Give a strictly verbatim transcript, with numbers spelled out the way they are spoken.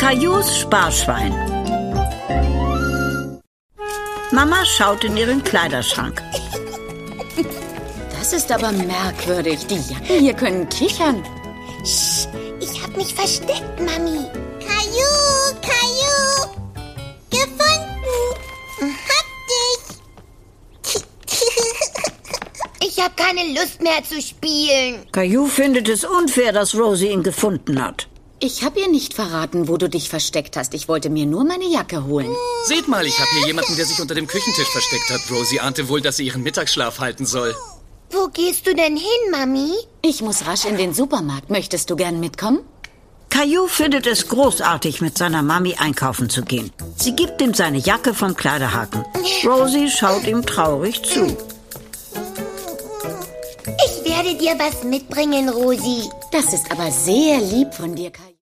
Cailloux Sparschwein. Mama schaut in ihren Kleiderschrank. Das ist aber merkwürdig. Die Jacken hier können kichern. Sch, ich hab mich versteckt, Mami. Caillou, Caillou. Gefunden. Hab dich. Ich hab keine Lust mehr zu spielen. Caillou findet es unfair, dass Rosie ihn gefunden hat. Ich habe ihr nicht verraten, wo du dich versteckt hast. Ich wollte mir nur meine Jacke holen. Seht mal, ich habe hier jemanden, der sich unter dem Küchentisch versteckt hat. Rosie ahnte wohl, dass sie ihren Mittagsschlaf halten soll. Wo gehst du denn hin, Mami? Ich muss rasch in den Supermarkt. Möchtest du gern mitkommen? Caillou findet es großartig, mit seiner Mami einkaufen zu gehen. Sie gibt ihm seine Jacke vom Kleiderhaken. Rosie schaut ihm traurig zu. Ich werde dir was mitbringen, Rosie. Das ist aber sehr lieb von dir, Caillou.